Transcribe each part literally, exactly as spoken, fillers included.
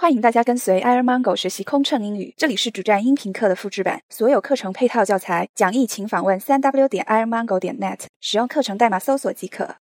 欢迎大家跟随 Air Mango 学习空乘英语，这里是主站音频课的复制版，所有课程配套教材讲义请访问 三 w 点 air mango 点 net， 使用课程代码搜索即可。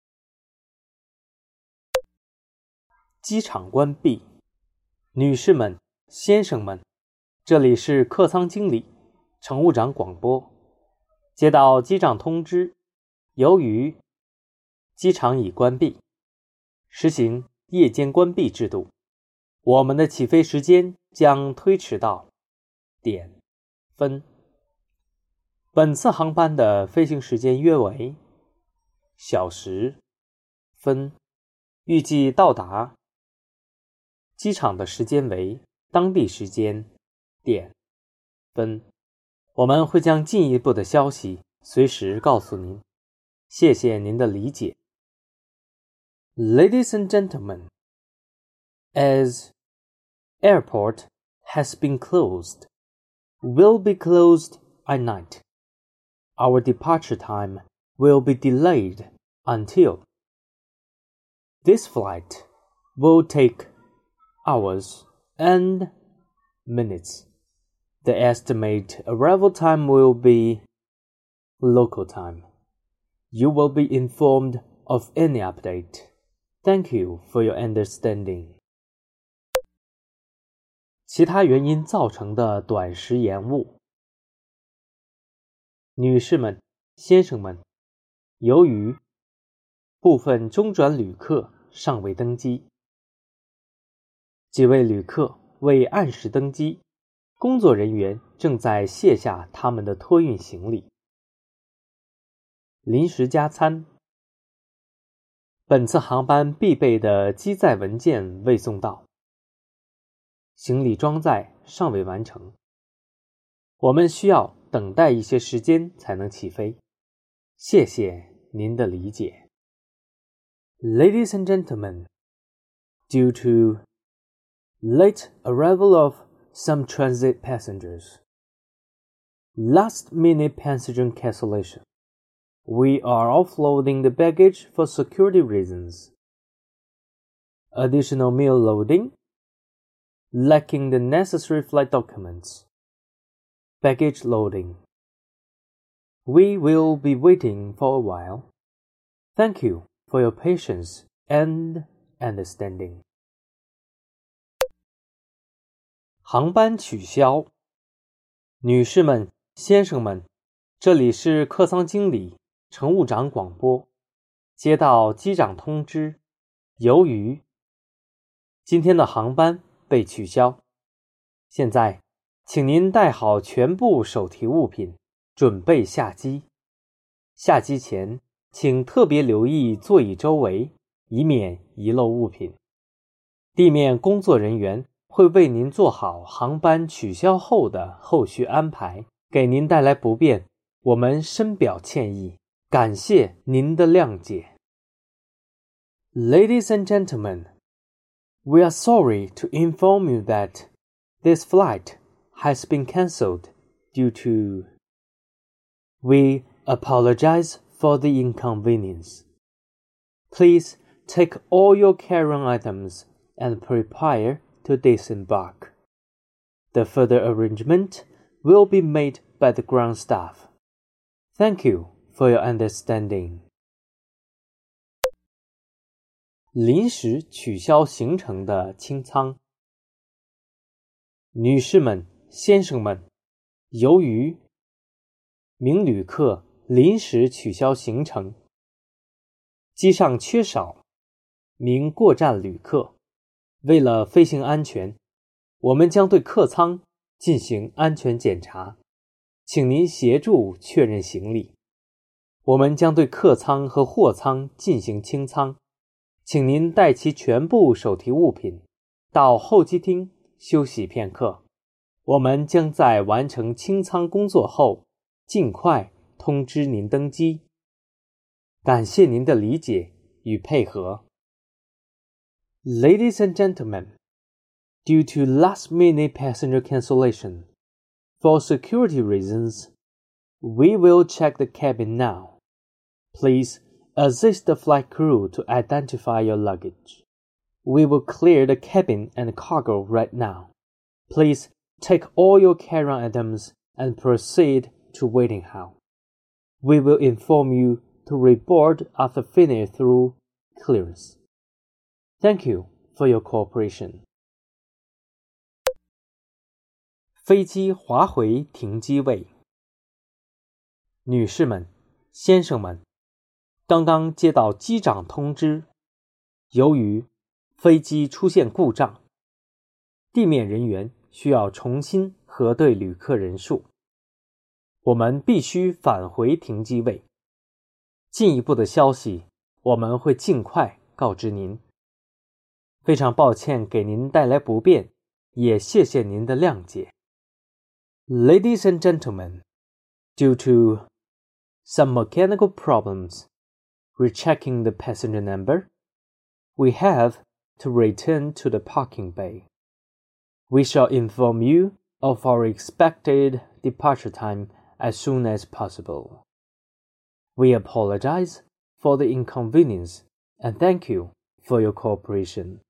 机场关闭。女士们、先生们，这里是客舱经理、乘务长广播。接到机长通知，由于机场已关闭，实行夜间关闭制度，我们的起飞时间将推迟到点分。本次航班的飞行时间约为小时分，预计到达机场的时间为当地时间点分。我们会将进一步的消息随时告诉您，谢谢您的理解。Ladies and gentlemen, as airport has been closed, will be closed at night. Our departure time will be delayed until this flight will take hours and minutes. The estimate arrival time will be local time. You will be informed of any update. Thank you for your understanding. 其他原因造成的短时延误。女士们、先生们，由于部分中转旅客尚未登机，几位旅客未按时登机，工作人员正在卸下他们的托运行李。临时加餐。本次航班必备的机载文件未送到，行李装载尚未完成，我们需要等待一些时间才能起飞。谢谢您的理解。Ladies and gentlemen, due to late arrival of some transit passengers, last-minute passenger cancellation, we are offloading the baggage for security reasons. Additional meal loading, lacking the necessary flight documents. Baggage loading. We will be waiting for a while. Thank you for your patience and understanding. 航班取消。女士们、先生们，这里是客舱经理、乘务长广播。接到机长通知，由于今天的航班被取消，现在请您带好全部手提物品，准备下机。下机前，请特别留意座椅周围，以免遗漏物品。地面工作人员会为您做好航班取消后的后续安排，给您带来不便，我们深表歉意，感谢您的谅解。Ladies and gentlemen, we are sorry to inform you that this flight has been cancelled due to... We apologize for the inconvenience. Please take all your carry-on items and prepare to disembark. The further arrangement will be made by the ground staff. Thank you for your understanding. 临时取消行程的清仓。女士们、先生们，由于名旅客临时取消行程，机上缺少名过站旅客，为了飞行安全，我们将对客舱进行安全检查，请您协助确认行李。我们将对客舱和货舱进行清仓，请您带齐全部手提物品，到候机厅休息片刻。我们将在完成清仓工作后，尽快通知您登机。感谢您的理解与配合。Ladies and gentlemen, due to last-minute passenger cancellation, for security reasons, we will check the cabin now. Please assist the flight crew to identify your luggage. We will clear the cabin and cargo right now. Please take all your carry-on items and proceed to waiting hall. We will inform you to report after finish through clearance. Thank you for your cooperation. 飞机滑回停机位。女士们、先生们，刚刚接到机长通知，由于飞机出现故障，地面人员需要重新核对旅客人数，我们必须返回停机位。进一步的消息，我们会尽快告知您。非常抱歉给您带来不便，也谢谢您的谅解。Ladies and gentlemen, due to some mechanical problems rechecking the passenger number, we have to return to the parking bay. We shall inform you of our expected departure time as soon as possible. We apologize for the inconvenience and thank you for your cooperation.